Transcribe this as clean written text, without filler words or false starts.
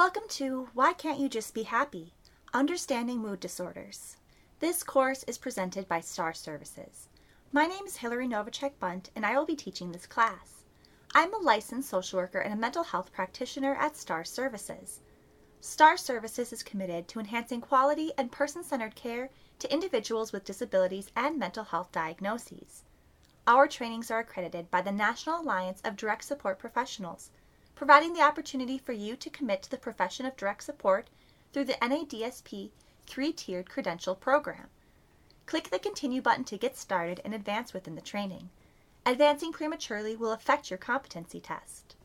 Welcome to Why Can't You Just Be Happy? Understanding Mood Disorders. This course is presented by STAR Services. My name is Hillary Novacek-Bunt and I will be teaching this class. I'm a licensed social worker and a mental health practitioner at STAR Services. STAR Services is committed to enhancing quality and person-centered care to individuals with disabilities and mental health diagnoses. Our trainings are accredited by the National Alliance of Direct Support Professionals, providing the opportunity for you to commit to the profession of direct support through the NADSP 3-tiered credential program. Click the Continue button to get started and advance within the training. Advancing prematurely will affect your competency test.